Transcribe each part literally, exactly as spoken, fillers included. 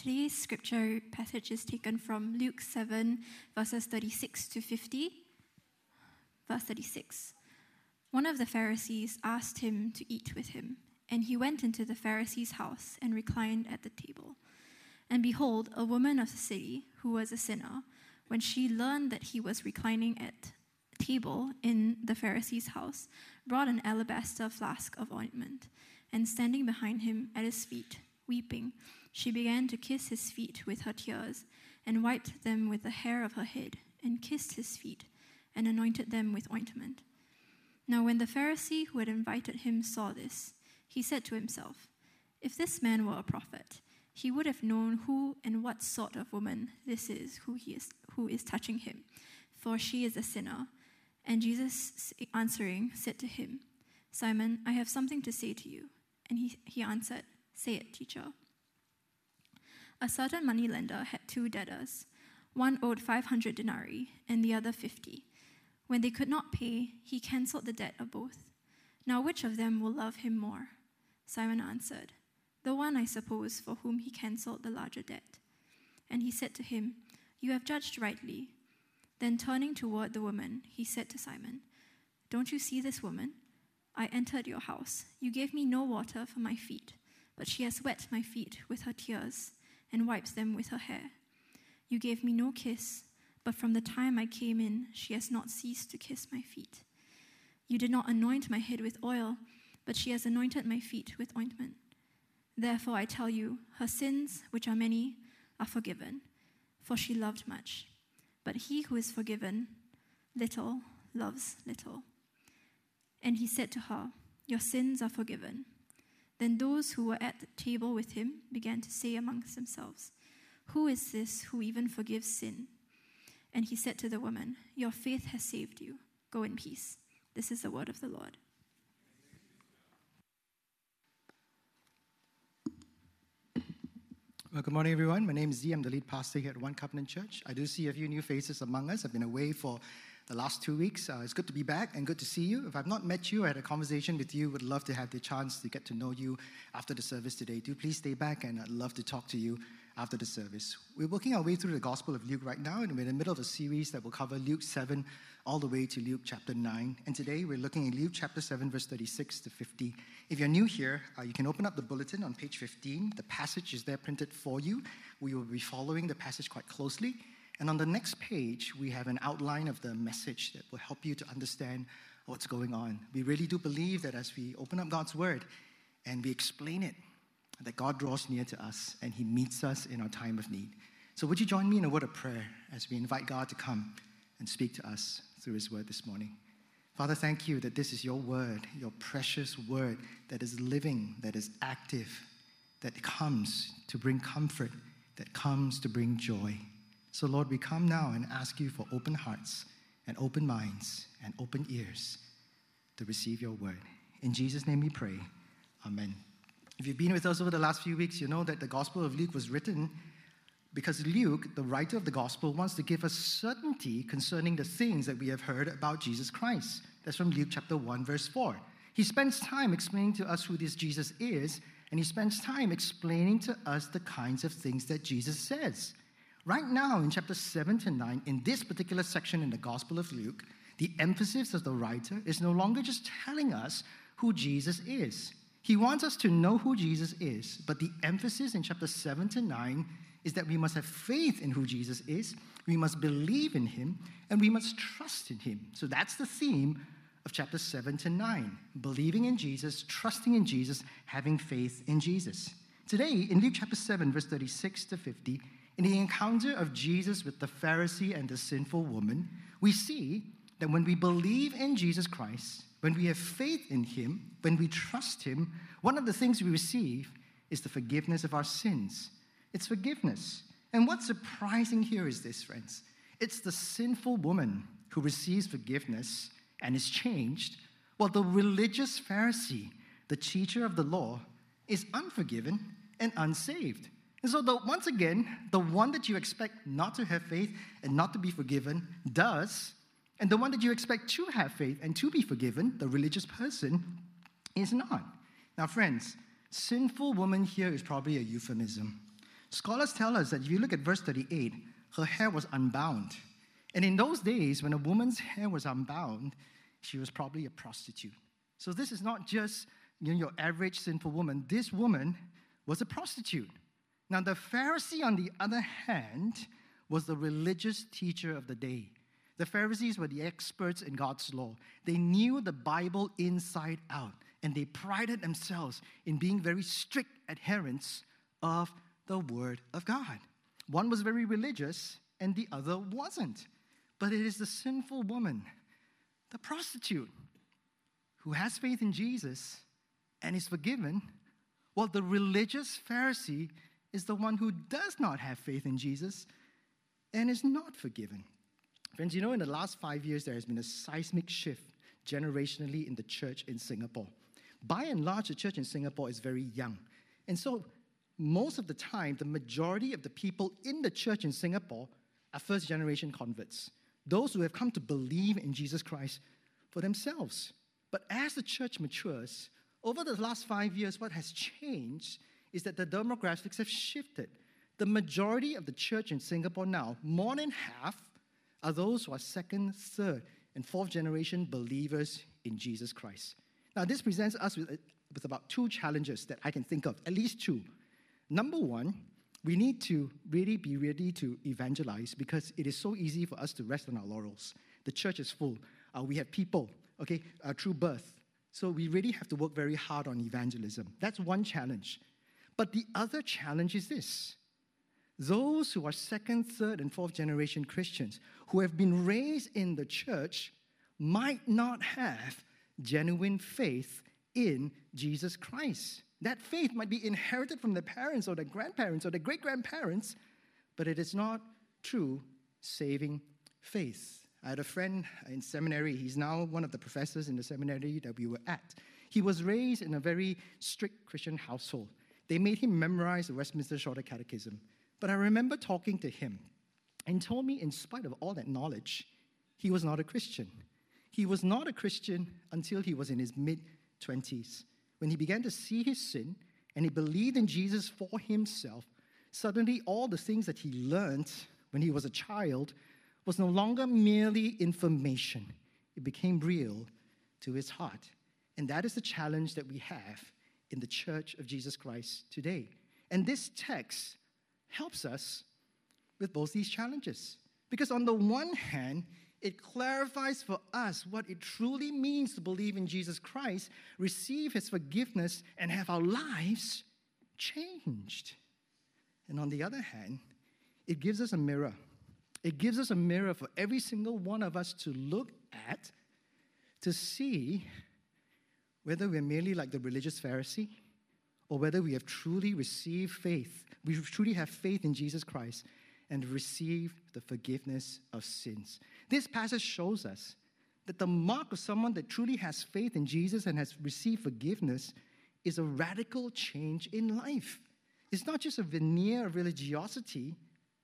Today's scripture passage is taken from Luke seven, verses thirty-six to fifty. Verse thirty-six. One of the Pharisees asked him to eat with him, and he went into the Pharisee's house and reclined at the table. And behold, a woman of the city, who was a sinner, when she learned that he was reclining at table in the Pharisee's house, brought an alabaster flask of ointment, and standing behind him at his feet, weeping, she began to kiss his feet with her tears, and wiped them with the hair of her head, and kissed his feet, and anointed them with ointment. Now when the Pharisee who had invited him saw this, he said to himself, "If this man were a prophet, he would have known who and what sort of woman this is who he is who is touching him, for she is a sinner." And Jesus, answering, said to him, "Simon, I have something to say to you." And he, he answered, "Say it, teacher." A certain moneylender had two debtors. One owed five hundred denarii, and the other fifty. When they could not pay, he cancelled the debt of both. Now which of them will love him more? Simon answered, "The one, I suppose, for whom he cancelled the larger debt." And he said to him, "You have judged rightly." Then turning toward the woman, he said to Simon, "Don't you see this woman? I entered your house. You gave me no water for my feet, but she has wet my feet with her tears and wipes them with her hair. You gave me no kiss, but from the time I came in, she has not ceased to kiss my feet. You did not anoint my head with oil, but she has anointed my feet with ointment. Therefore I tell you, her sins, which are many, are forgiven, for she loved much. But he who is forgiven little loves little." And he said to her, "Your sins are forgiven." Then those who were at the table with him began to say amongst themselves, "Who is this who even forgives sin?" And he said to the woman, "Your faith has saved you. Go in peace." This is the word of the Lord. Well, good morning, everyone. My name is Z. I'm the lead pastor here at One Covenant Church. I do see a few new faces among us. I've been away for the last two weeks. Uh, it's good to be back and good to see you. If I've not met you, I had a conversation with you, would love to have the chance to get to know you after the service today. Do please stay back, and I'd love to talk to you after the service. We're working our way through the Gospel of Luke right now, and we're in the middle of a series that will cover Luke seven all the way to Luke chapter nine. And today we're looking at Luke chapter seven, verse thirty-six to fifty. If you're new here, uh, you can open up the bulletin on page fifteen. The passage is there printed for you. We will be following the passage quite closely. And on the next page, we have an outline of the message that will help you to understand what's going on. We really do believe that as we open up God's word and we explain it, that God draws near to us and he meets us in our time of need. So would you join me in a word of prayer as we invite God to come and speak to us through his word this morning? Father, thank you that this is your word, your precious word that is living, that is active, that comes to bring comfort, that comes to bring joy. So Lord, we come now and ask you for open hearts and open minds and open ears to receive your word. In Jesus' name we pray. Amen. If you've been with us over the last few weeks, you know that the Gospel of Luke was written because Luke, the writer of the Gospel, wants to give us certainty concerning the things that we have heard about Jesus Christ. That's from Luke chapter one, verse four. He spends time explaining to us who this Jesus is, and he spends time explaining to us the kinds of things that Jesus says. Right now, in chapter seven to nine, in this particular section in the Gospel of Luke, the emphasis of the writer is no longer just telling us who Jesus is. He wants us to know who Jesus is, but the emphasis in chapter seven to nine is that we must have faith in who Jesus is, we must believe in him, and we must trust in him. So that's the theme of chapter seven to nine, believing in Jesus, trusting in Jesus, having faith in Jesus. Today, in Luke chapter seven, verse thirty-six to fifty, in the encounter of Jesus with the Pharisee and the sinful woman, we see that when we believe in Jesus Christ, when we have faith in him, when we trust him, one of the things we receive is the forgiveness of our sins. It's forgiveness. And what's surprising here is this, friends. It's the sinful woman who receives forgiveness and is changed, while the religious Pharisee, the teacher of the law, is unforgiven and unsaved. And so the, once again, the one that you expect not to have faith and not to be forgiven does, and the one that you expect to have faith and to be forgiven, the religious person, is not. Now, friends, sinful woman here is probably a euphemism. Scholars tell us that if you look at verse thirty-eight, her hair was unbound. And in those days, when a woman's hair was unbound, she was probably a prostitute. So this is not just, you know, your average sinful woman. This woman was a prostitute. Now, the Pharisee, on the other hand, was the religious teacher of the day. The Pharisees were the experts in God's law. They knew the Bible inside out, and they prided themselves in being very strict adherents of the Word of God. One was very religious, and the other wasn't. But it is the sinful woman, the prostitute, who has faith in Jesus and is forgiven, while the religious Pharisee is the one who does not have faith in Jesus and is not forgiven. Friends, you know, in the last five years, there has been a seismic shift generationally in the church in Singapore. By and large, the church in Singapore is very young. And so, most of the time, the majority of the people in the church in Singapore are first-generation converts, those who have come to believe in Jesus Christ for themselves. But as the church matures, over the last five years, what has changed is that the demographics have shifted. The majority of the church in Singapore now, more than half, are those who are second, third, and fourth generation believers in Jesus Christ. Now, this presents us with, with about two challenges that I can think of, at least two. Number one, we need to really be ready to evangelize because it is so easy for us to rest on our laurels. The church is full. Uh, we have people, okay, uh, through birth. So we really have to work very hard on evangelism. That's one challenge. But the other challenge is this. Those who are second, third, and fourth generation Christians who have been raised in the church might not have genuine faith in Jesus Christ. That faith might be inherited from their parents or their grandparents or their great-grandparents, but it is not true saving faith. I had a friend in seminary. He's now one of the professors in the seminary that we were at. He was raised in a very strict Christian household. They made him memorize the Westminster Shorter Catechism. But I remember talking to him and he told me, in spite of all that knowledge, he was not a Christian. He was not a Christian until he was in his mid-twenties. When he began to see his sin and he believed in Jesus for himself, suddenly all the things that he learned when he was a child was no longer merely information. It became real to his heart. And that is the challenge that we have in the Church of Jesus Christ today. And this text helps us with both these challenges. Because on the one hand, it clarifies for us what it truly means to believe in Jesus Christ, receive his forgiveness, and have our lives changed. And on the other hand, it gives us a mirror. It gives us a mirror for every single one of us to look at, to see whether we're merely like the religious Pharisee or whether we have truly received faith. We truly have faith in Jesus Christ and receive the forgiveness of sins. This passage shows us that the mark of someone that truly has faith in Jesus and has received forgiveness is a radical change in life. It's not just a veneer of religiosity,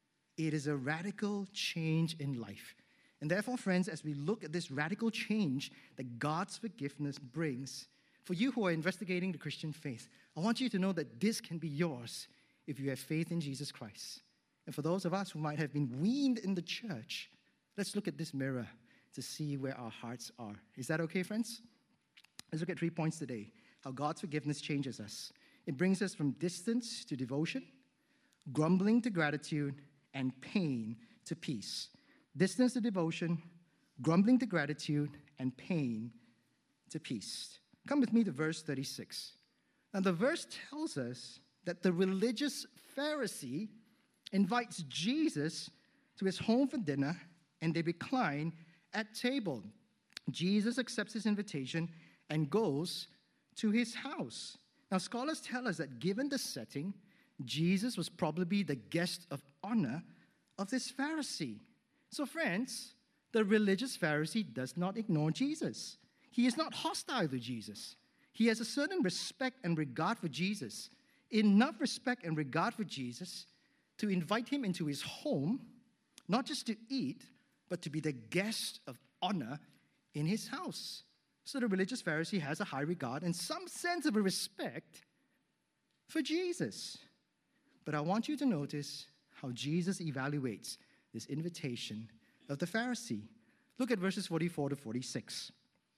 it is a radical change in life. And therefore, friends, as we look at this radical change that God's forgiveness brings, for you who are investigating the Christian faith, I want you to know that this can be yours if you have faith in Jesus Christ. And for those of us who might have been weaned in the church, let's look at this mirror to see where our hearts are. Is that okay, friends? Let's look at three points today. How God's forgiveness changes us. It brings us from distance to devotion, grumbling to gratitude, and pain to peace. Distance to devotion, grumbling to gratitude, and pain to peace. Come with me to verse thirty-six. Now, the verse tells us that the religious Pharisee invites Jesus to his home for dinner, and they recline at table. Jesus accepts his invitation and goes to his house. Now, scholars tell us that given the setting, Jesus was probably the guest of honor of this Pharisee. So, friends, the religious Pharisee does not ignore Jesus. He is not hostile to Jesus. He has a certain respect and regard for Jesus, enough respect and regard for Jesus to invite him into his home, not just to eat, but to be the guest of honor in his house. So the religious Pharisee has a high regard and some sense of a respect for Jesus. But I want you to notice how Jesus evaluates this invitation of the Pharisee. Look at verses forty-four to forty-six.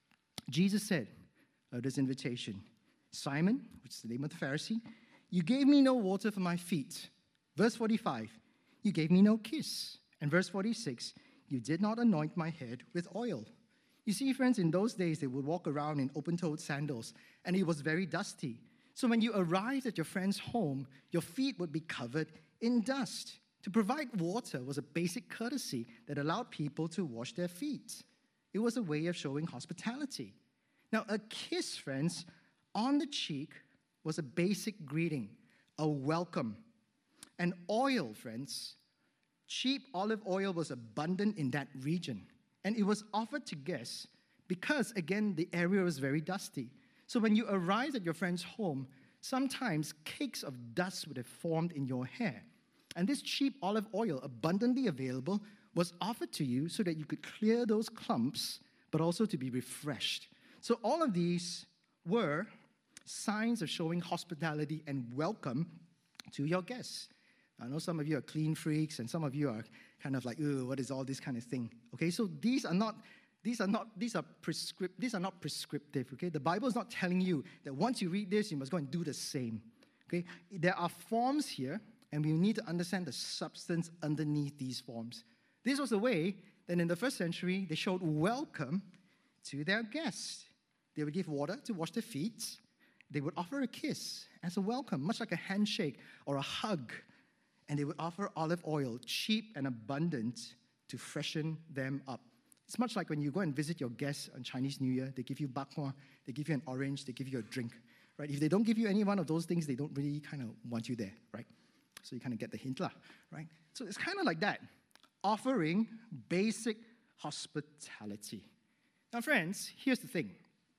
Jesus said of this invitation, Simon, which is the name of the Pharisee, you gave me no water for my feet. Verse forty-five, you gave me no kiss. And verse forty-six, you did not anoint my head with oil. You see, friends, in those days, they would walk around in open-toed sandals, and it was very dusty. So when you arrived at your friend's home, your feet would be covered in dust. To provide water was a basic courtesy that allowed people to wash their feet. It was a way of showing hospitality. Now, a kiss, friends, on the cheek was a basic greeting, a welcome. And oil, friends, cheap olive oil was abundant in that region. And it was offered to guests because, again, the area was very dusty. So when you arrived at your friend's home, sometimes cakes of dust would have formed in your hair. And this cheap olive oil, abundantly available, was offered to you so that you could clear those clumps, but also to be refreshed. So all of these were signs of showing hospitality and welcome to your guests. I know some of you are clean freaks, and some of you are kind of like, "Ooh, what is all this kind of thing?" Okay, so these are not, these are not, these are prescript, these are not prescriptive. Okay, the Bible is not telling you that once you read this, you must go and do the same. Okay, there are forms here, and we need to understand the substance underneath these forms. This was the way that in the first century they showed welcome to their guests. They would give water to wash their feet. They would offer a kiss as a welcome, much like a handshake or a hug. And they would offer olive oil, cheap and abundant, to freshen them up. It's much like when you go and visit your guests on Chinese New Year. They give you bak kwa, they give you an orange, they give you a drink. Right? If they don't give you any one of those things, they don't really kind of want you there, right? So you kind of get the hint, lah, right? So it's kind of like that, offering basic hospitality. Now, friends, here's the thing.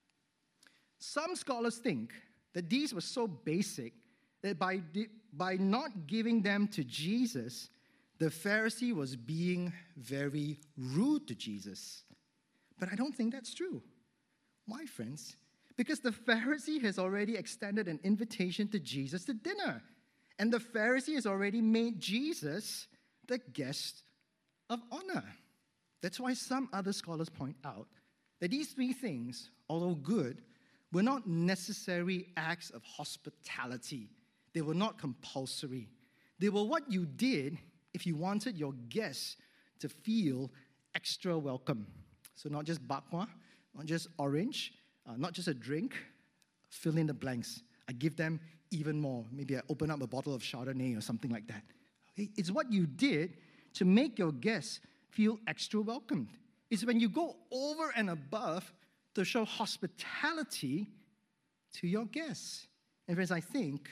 Some scholars think that these were so basic that by, by not giving them to Jesus, the Pharisee was being very rude to Jesus. But I don't think that's true. Why, friends? Because the Pharisee has already extended an invitation to Jesus to dinner. And the Pharisee has already made Jesus the guest of honor. That's why some other scholars point out that these three things, although good, were not necessary acts of hospitality. They were not compulsory. They were what you did if you wanted your guests to feel extra welcome. So not just bak kwa, not just orange, uh, not just a drink, fill in the blanks. I give them even more. Maybe I open up a bottle of Chardonnay or something like that. Okay? It's what you did to make your guests feel extra welcomed. It's when you go over and above to show hospitality to your guests. And friends, I think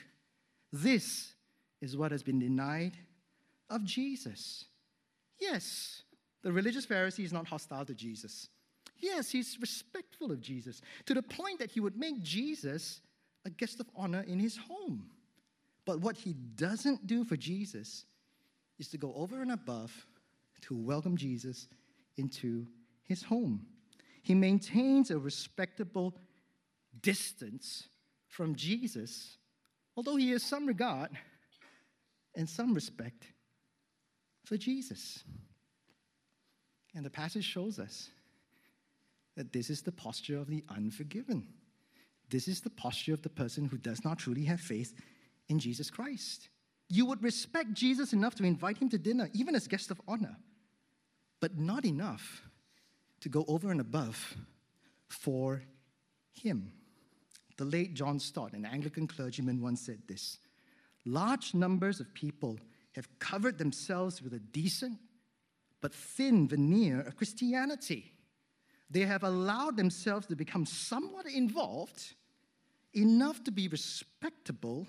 this is what has been denied of Jesus. Yes, the religious Pharisee is not hostile to Jesus. Yes, he's respectful of Jesus, to the point that he would make Jesus a guest of honor in his home. But what he doesn't do for Jesus is to go over and above to welcome Jesus into his home. He maintains a respectable distance from Jesus, although he has some regard and some respect for Jesus. And the passage shows us that this is the posture of the unforgiven. This is the posture of the person who does not truly have faith in Jesus Christ. You would respect Jesus enough to invite him to dinner, even as guest of honor, but not enough to go over and above for him. The late John Stott, an Anglican clergyman, once said this: large numbers of people have covered themselves with a decent but thin veneer of Christianity. They have allowed themselves to become somewhat involved, enough to be respectable,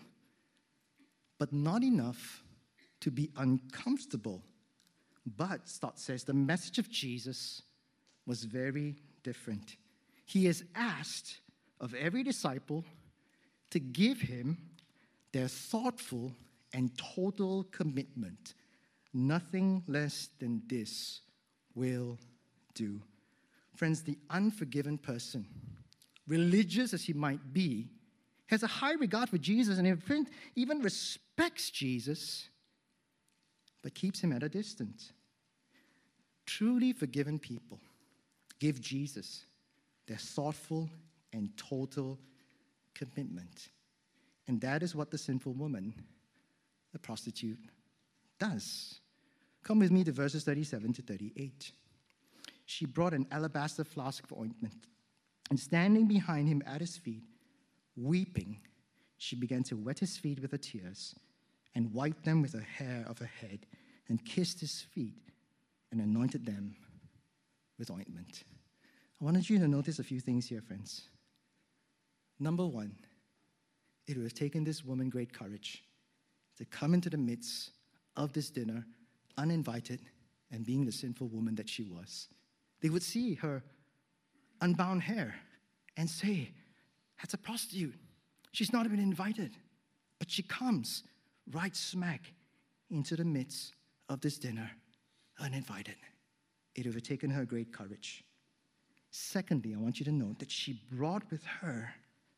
but not enough to be uncomfortable. But, Stott says, the message of Jesus was very different. He has asked of every disciple to give him their thoughtful and total commitment. Nothing less than this will do. Friends, the unforgiven person, religious as he might be, has a high regard for Jesus, and even respects Jesus, but keeps him at a distance. Truly forgiven people give Jesus their thoughtful and total commitment. And that is what the sinful woman, the prostitute, does. Come with me to verses thirty-seven to thirty-eight. She brought an alabaster flask of ointment, and standing behind him at his feet, weeping, she began to wet his feet with her tears and wiped them with her hair of her head and kissed his feet and anointed them with ointment. I wanted you to notice a few things here, friends. Number one, it would have taken this woman great courage to come into the midst of this dinner uninvited and being the sinful woman that she was. They would see her unbound hair and say, that's a prostitute. She's not even invited. But she comes right smack into the midst of this dinner uninvited. It would have taken her great courage. Secondly, I want you to note that she brought with her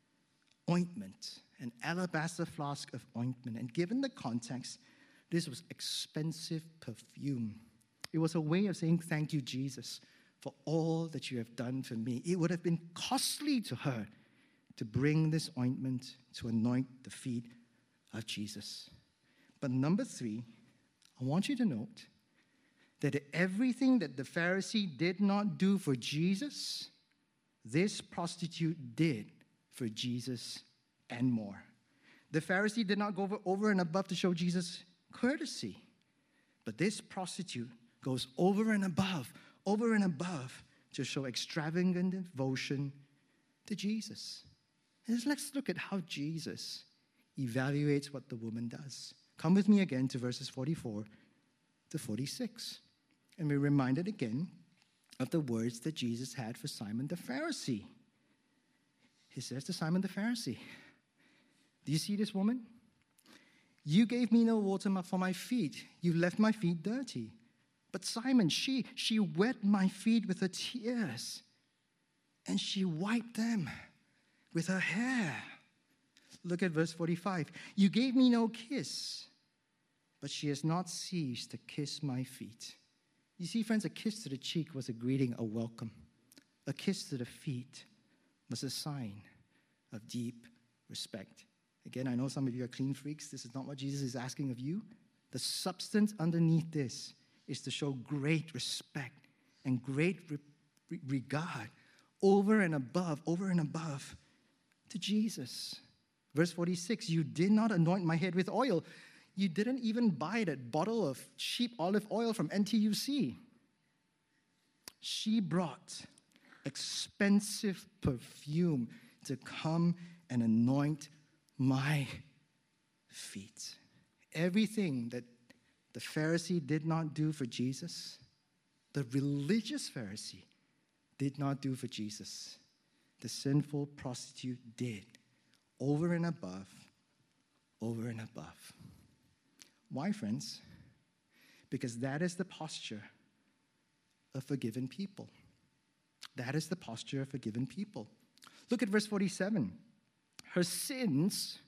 ointment, an alabaster flask of ointment. And given the context, this was expensive perfume. It was a way of saying, thank you, Jesus, for all that you have done for me. It would have been costly to her to bring this ointment to anoint the feet of Jesus. But number three, I want you to note that everything that the Pharisee did not do for Jesus, this prostitute did for Jesus and more. The Pharisee did not go over, over and above to show Jesus courtesy, but this prostitute goes over and above, over and above to show extravagant devotion to Jesus. And let's look at how Jesus evaluates what the woman does. Come with me again to verses forty-four to forty-six. And we're reminded again of the words that Jesus had for Simon the Pharisee. He says to Simon the Pharisee, do you see this woman? You gave me no water for my feet. You left my feet dirty. But Simon, she, she wet my feet with her tears, and she wiped them with her hair. Look at verse forty-five. You gave me no kiss, but she has not ceased to kiss my feet. You see, friends, a kiss to the cheek was a greeting, a welcome. A kiss to the feet was a sign of deep respect. Again, I know some of you are clean freaks. This is not what Jesus is asking of you. The substance underneath this is to show great respect and great re- regard over and above, over and above to Jesus. Verse forty-six, you did not anoint my head with oil. You didn't even buy that bottle of cheap olive oil from N T U C. She brought expensive perfume to come and anoint my feet. Everything that the Pharisee did not do for Jesus, the religious Pharisee did not do for Jesus. The sinful prostitute did, over and above, over and above. Why, friends? Because that is the posture of forgiven people. That is the posture of forgiven people. Look at verse forty-seven. Her sins,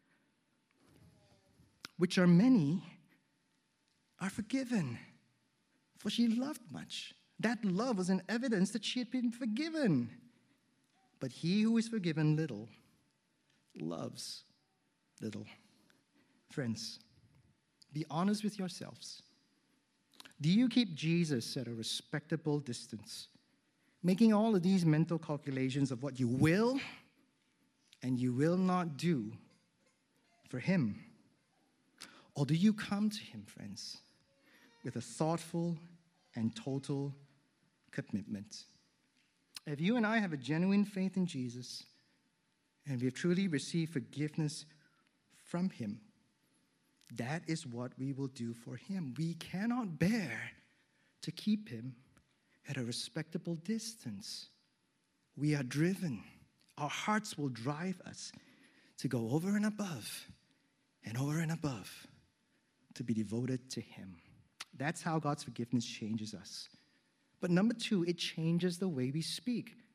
which are many, are forgiven, for she loved much. That love was an evidence that she had been forgiven. But he who is forgiven little loves little. Friends, be honest with yourselves. Do you keep Jesus at a respectable distance, making all of these mental calculations of what you will and you will not do for him? Or do you come to him, friends, with a thoughtful and total commitment? If you and I have a genuine faith in Jesus, and we have truly received forgiveness from him, that is what we will do for him. We cannot bear to keep him at a respectable distance. We are driven. Our hearts will drive us to go over and above and over and above to be devoted to him. That's how God's forgiveness changes us. But number two, it changes the way we speak.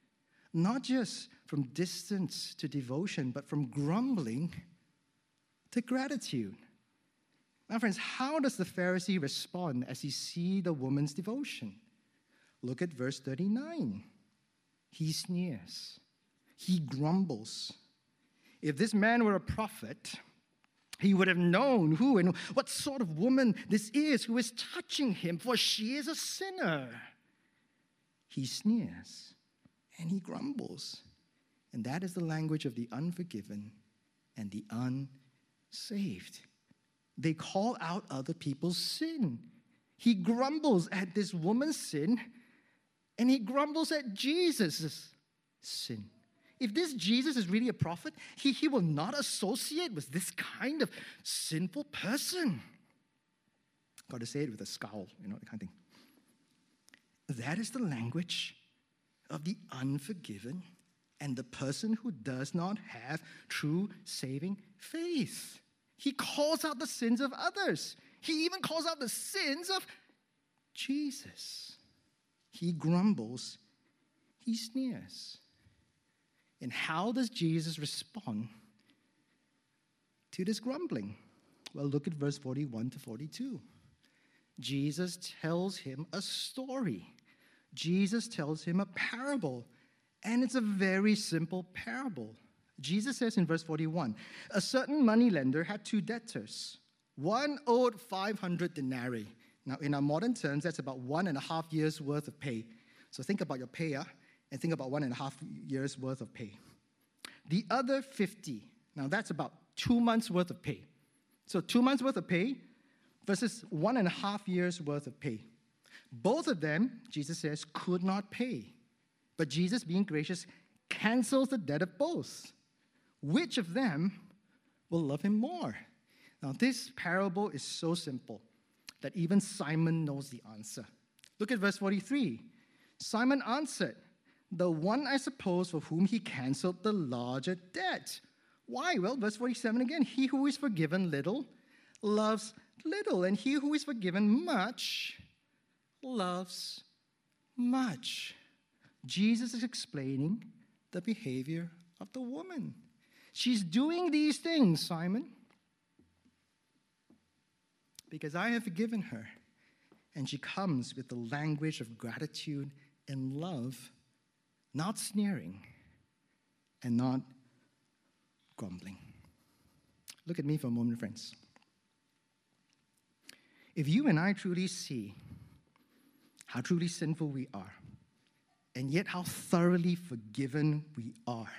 not just from distance to devotion, but from grumbling to gratitude. Now, friends, how does the Pharisee respond as he sees the woman's devotion? Look at verse thirty-nine. He sneers. He grumbles. If this man were a prophet, he would have known who and what sort of woman this is who is touching him, for she is a sinner. He sneers and he grumbles. And that is the language of the unforgiven and the unsaved. They call out other people's sin. He grumbles at this woman's sin, and he grumbles at Jesus' sin. If this Jesus is really a prophet, he, he will not associate with this kind of sinful person. Got to say it with a scowl, you know, that kind of thing. That is the language of the unforgiven and the person who does not have true saving faith. He calls out the sins of others. He even calls out the sins of Jesus. He grumbles. He sneers. And how does Jesus respond to this grumbling? Well, look at verse forty-one to forty-two. Jesus tells him a story. Jesus tells him a parable. And it's a very simple parable. Jesus says in verse forty-one, a certain moneylender had two debtors. One owed five hundred denarii. Now, in our modern terms, that's about one and a half years' worth of pay. So think about your pay, uh, and think about one and a half years' worth of pay. The other fifty. Now, that's about two months' worth of pay. So two months' worth of pay versus one and a half years' worth of pay. Both of them, Jesus says, could not pay. But Jesus, being gracious, cancels the debt of both. Which of them will love him more? Now, this parable is so simple that even Simon knows the answer. Look at verse forty-three. Simon answered, the one, I suppose, for whom he canceled the larger debt. Why? Well, verse forty-seven again. He who is forgiven little loves little, and he who is forgiven much loves much. Jesus is explaining the behavior of the woman. She's doing these things, Simon, because I have forgiven her. And she comes with the language of gratitude and love, not sneering and not grumbling. Look at me for a moment, friends. If you and I truly see how truly sinful we are, and yet how thoroughly forgiven we are,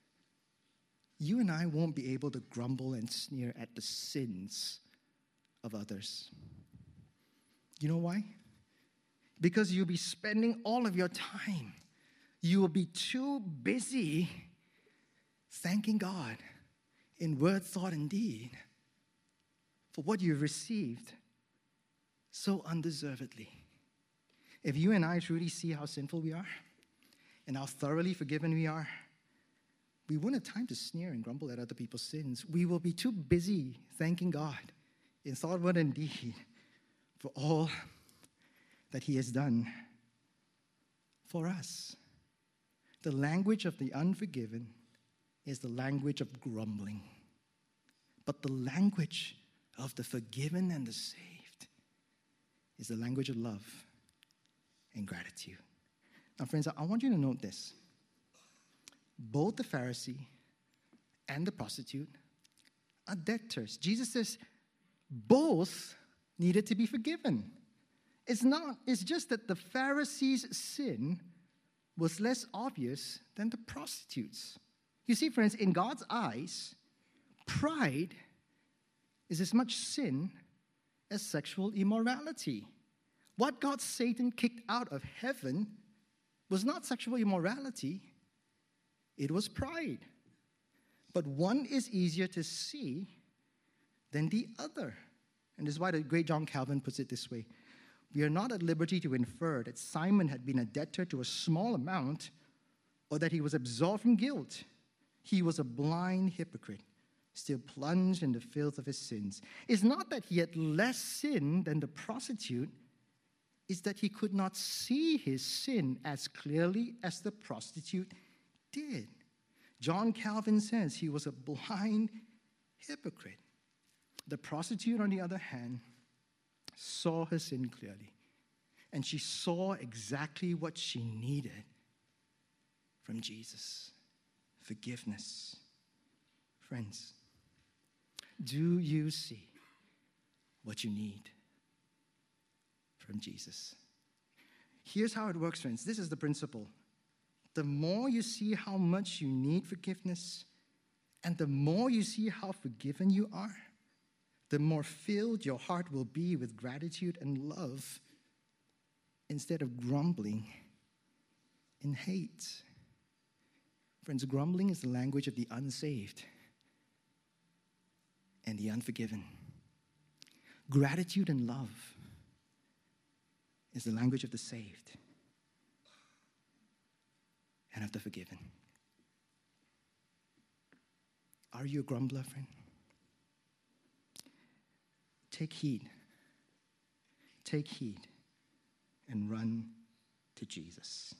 you and I won't be able to grumble and sneer at the sins of others. You know why? Because you'll be spending all of your time. You will be too busy thanking God in word, thought, and deed for what you've received so undeservedly. If you and I truly see how sinful we are and how thoroughly forgiven we are, we won't have time to sneer and grumble at other people's sins. We will be too busy thanking God in thought, word, and deed for all that he has done for us. The language of the unforgiven is the language of grumbling. But the language of the forgiven and the saved is the language of love and gratitude. Now, friends, I want you to note this. Both the Pharisee and the prostitute are debtors. Jesus says both needed to be forgiven. It's not, it's just that the Pharisee's sin was less obvious than the prostitute's. You see, friends, in God's eyes, pride is as much sin as sexual immorality. What got Satan kicked out of heaven was not sexual immorality, it was pride. But one is easier to see than the other. And this is why the great John Calvin puts it this way. We are not at liberty to infer that Simon had been a debtor to a small amount or that he was absolved from guilt. He was a blind hypocrite, still plunged in the filth of his sins. It's not that he had less sin than the prostitute, it's that he could not see his sin as clearly as the prostitute did. John Calvin says he was a blind hypocrite. The prostitute, on the other hand, saw her sin clearly, and she saw exactly what she needed from Jesus: forgiveness. Friends, do you see what you need from Jesus? Here's how it works, friends. This is the principle. The more you see how much you need forgiveness, and the more you see how forgiven you are, the more filled your heart will be with gratitude and love instead of grumbling and hate. Friends, grumbling is the language of the unsaved and the unforgiven. Gratitude and love is the language of the saved and of the forgiven. Are you a grumbler, friend? Take heed. Take heed and run to Jesus.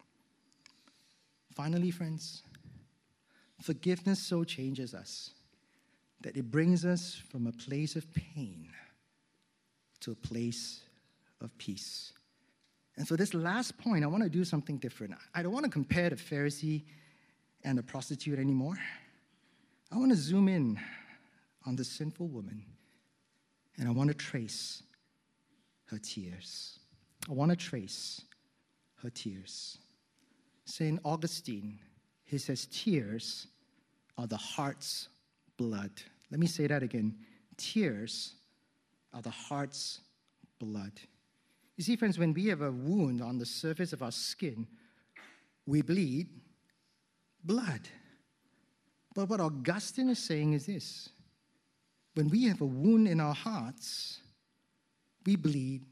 Finally, friends, forgiveness so changes us that it brings us from a place of pain to a place of peace. And for this last point, I want to do something different. I don't want to compare the Pharisee and the prostitute anymore. I want to zoom in on the sinful woman, and I want to trace her tears. I want to trace her tears. Saint Augustine, he says, tears are the heart's blood. Let me say that again. Tears are the heart's blood. You see, friends, when we have a wound on the surface of our skin, we bleed blood. But what Augustine is saying is this: when we have a wound in our hearts, we bleed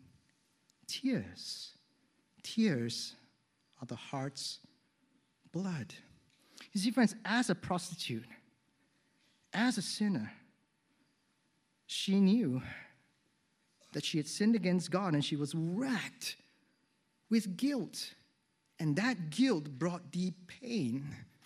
tears. Tears are the heart's blood. You see, friends, as a prostitute, as a sinner, she knew that she had sinned against God, and she was racked with guilt. And that guilt brought deep pain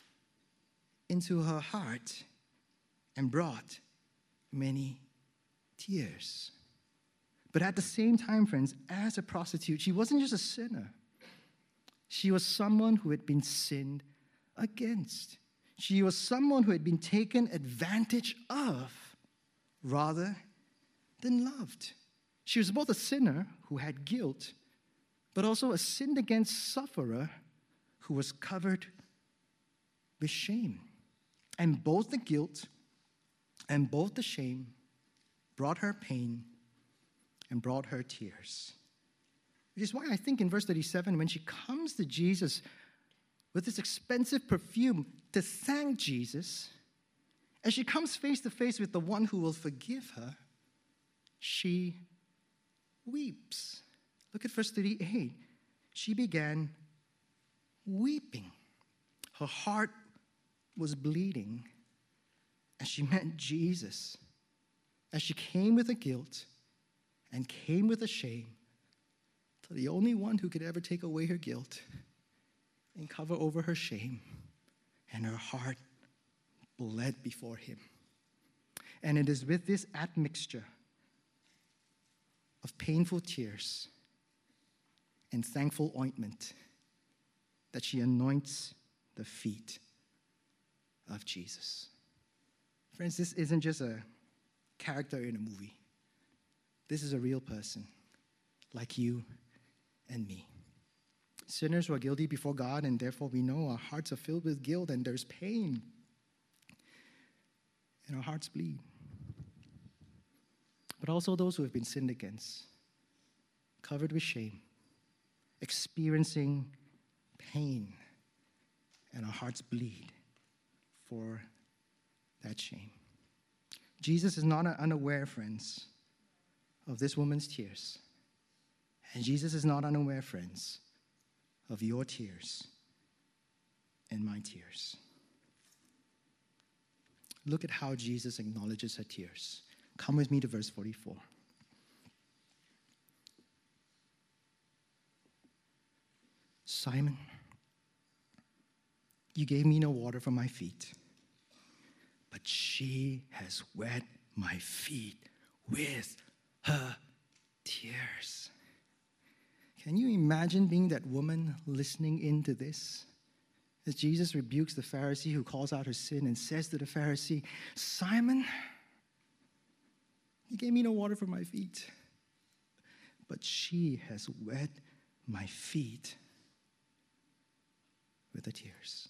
into her heart and brought many tears. But at the same time, friends, as a prostitute, she wasn't just a sinner. She was someone who had been sinned against. She was someone who had been taken advantage of rather than loved. She was both a sinner who had guilt, but also a sinned against sufferer who was covered with shame. And both the guilt and both the shame brought her pain and brought her tears. Which is why I think in verse thirty-seven, when she comes to Jesus with this expensive perfume to thank Jesus, as she comes face to face with the one who will forgive her, she weeps. Look at verse thirty-eight. She began weeping. Her heart was bleeding as she met Jesus, as she came with a guilt and came with a shame to the only one who could ever take away her guilt and cover over her shame, and her heart bled before him. And it is with this admixture of painful tears and thankful ointment that she anoints the feet of Jesus. Friends, this isn't just a character in a movie. This is a real person, like you and me. Sinners who are guilty before God, and therefore we know our hearts are filled with guilt and there's pain, and our hearts bleed. But also those who have been sinned against, covered with shame, experiencing pain, and our hearts bleed for that shame. Jesus is not unaware, friends, of this woman's tears. And Jesus is not unaware, friends, of your tears and my tears. Look at how Jesus acknowledges her tears. Come with me to verse forty-four. Simon, You gave me no water for my feet, but she has wet my feet with her tears. Can you imagine being that woman listening into this? As Jesus rebukes the Pharisee who calls out her sin and says to the Pharisee, Simon, you gave me no water for my feet, but she has wet my feet with her tears.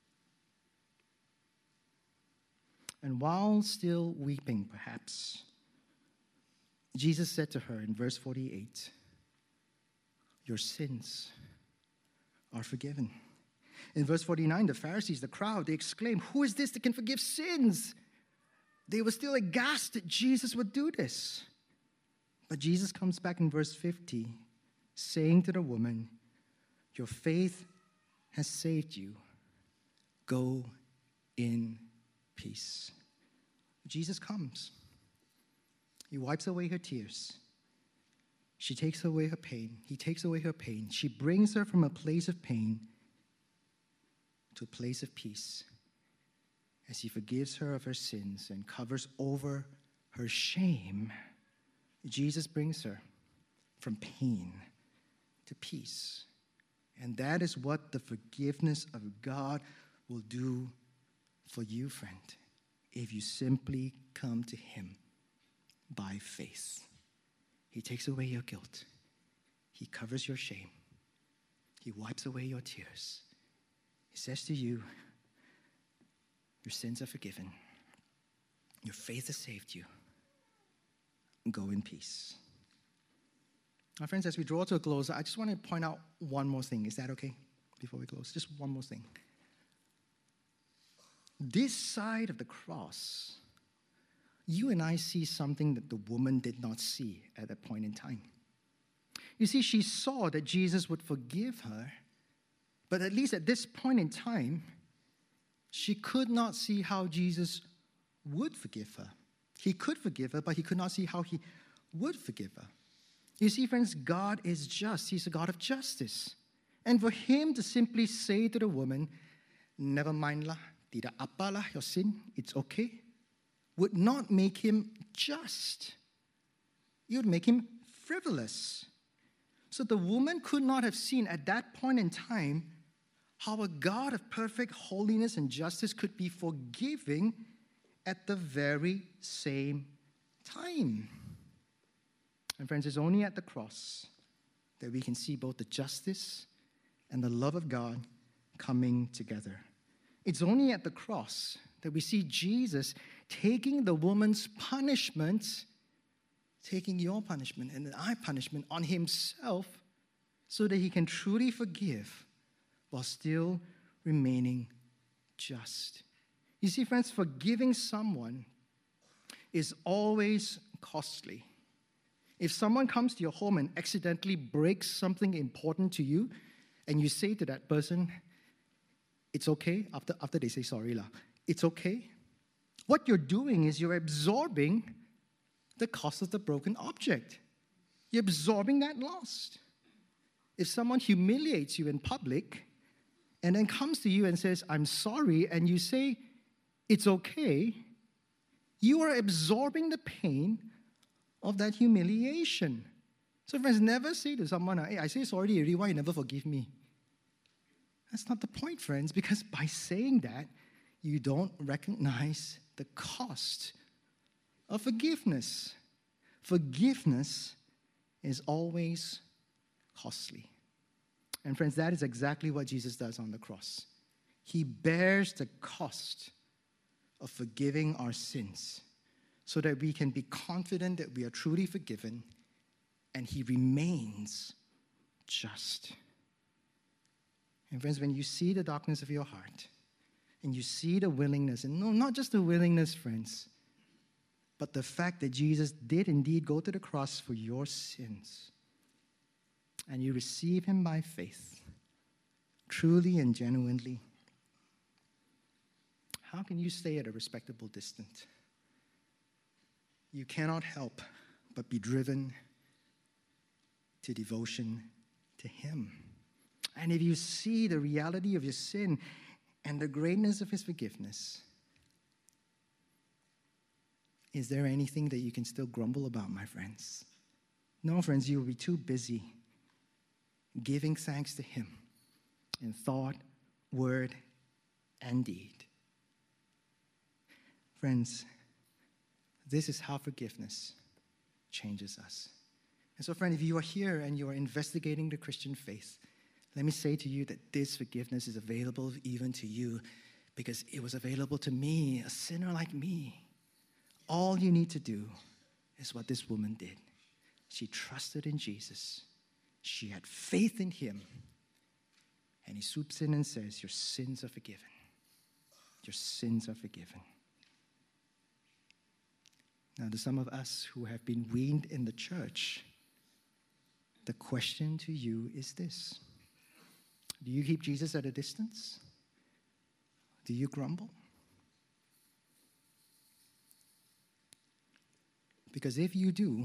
And while still weeping, perhaps, Jesus said to her in verse forty-eight, your sins are forgiven. In verse forty-nine, the Pharisees, the crowd, they exclaim, who is this that can forgive sins? They were still aghast that Jesus would do this. But Jesus comes back in verse fifty, saying to the woman, your faith has saved you. Go in peace. Jesus comes. He wipes away her tears. She takes away her pain. He takes away her pain. She brings her from a place of pain to a place of peace as he forgives her of her sins and covers over her shame. Jesus brings her from pain to peace. And that is what the forgiveness of God will do for you, friend, if you simply come to him by faith. He takes away your guilt. He covers your shame. He wipes away your tears. He says to you, your sins are forgiven. Your faith has saved you. Go in peace. My friends, as we draw to a close, I just want to point out one more thing. Is that okay? Before we close, just one more thing. This side of the cross, you and I see something that the woman did not see at that point in time. You see, she saw that Jesus would forgive her, but at least at this point in time, she could not see how Jesus would forgive her. He could forgive her, but he could not see how he would forgive her. You see, friends, God is just. He's a God of justice. And for him to simply say to the woman, never mind lah, tidak apalah your sin, it's okay, would not make him just. It would make him frivolous. So the woman could not have seen at that point in time how a God of perfect holiness and justice could be forgiving at the very same time. And friends, it's only at the cross that we can see both the justice and the love of God coming together. It's only at the cross that we see Jesus taking the woman's punishment, taking your punishment and our punishment on himself so that he can truly forgive while still remaining just. You see, friends, forgiving someone is always costly. If someone comes to your home and accidentally breaks something important to you, and you say to that person, it's okay, after, after they say sorry, lah, it's okay, what you're doing is you're absorbing the cost of the broken object. You're absorbing that loss. If someone humiliates you in public and then comes to you and says, I'm sorry, and you say, it's okay, you are absorbing the pain of that humiliation. So friends, never say to someone, hey, I say sorry already, why you never forgive me? That's not the point, friends, because by saying that, you don't recognize the cost of forgiveness. Forgiveness is always costly. And friends, that is exactly what Jesus does on the cross. He bears the cost of forgiving our sins so that we can be confident that we are truly forgiven and he remains just. And friends, when you see the darkness of your heart and you see the willingness, and no, not just the willingness, friends, but the fact that Jesus did indeed go to the cross for your sins, and you receive him by faith, truly and genuinely, how can you stay at a respectable distance? You cannot help but be driven to devotion to him. And if you see the reality of your sin, and the greatness of his forgiveness, is there anything that you can still grumble about, my friends? No, friends, you will be too busy giving thanks to him in thought, word, and deed. Friends, this is how forgiveness changes us. And so, friend, if you are here and you are investigating the Christian faith, let me say to you that this forgiveness is available even to you because it was available to me, a sinner like me. All you need to do is what this woman did. She trusted in Jesus. She had faith in him. And he swoops in and says, your sins are forgiven. Your sins are forgiven. Now, to some of us who have been weaned in the church, the question to you is this. Do you keep Jesus at a distance? Do you grumble? Because if you do,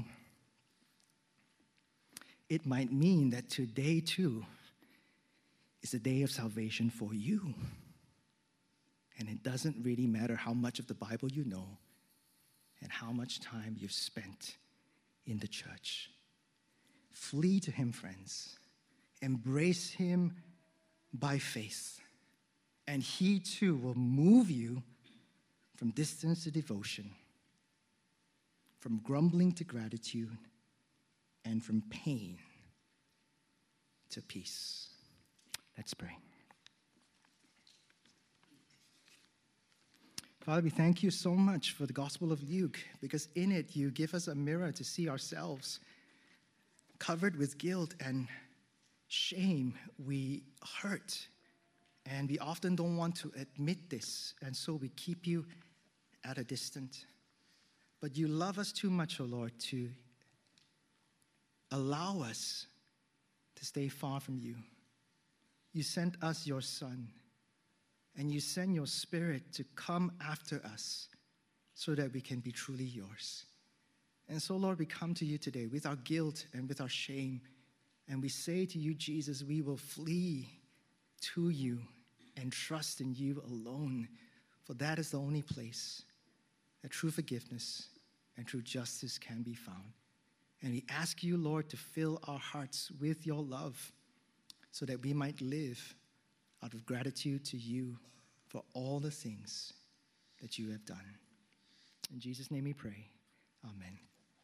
it might mean that today too is a day of salvation for you. And it doesn't really matter how much of the Bible you know and how much time you've spent in the church. Flee to him, friends. Embrace him by faith. And he too will move you from distance to devotion, from grumbling to gratitude, and from pain to peace. Let's pray. Father, we thank you so much for the Gospel of Luke, because in it you give us a mirror to see ourselves covered with guilt and shame. We hurt, and we often don't want to admit this, and so we keep you at a distance. But you love us too much, O Lord, to allow us to stay far from you. You sent us your Son, and you send your Spirit to come after us so that we can be truly yours. And so, Lord, we come to you today with our guilt and with our shame, and we say to you, Jesus, we will flee to you and trust in you alone, for that is the only place that true forgiveness and true justice can be found. And we ask you, Lord, to fill our hearts with your love so that we might live out of gratitude to you for all the things that you have done. In Jesus' name we pray. Amen.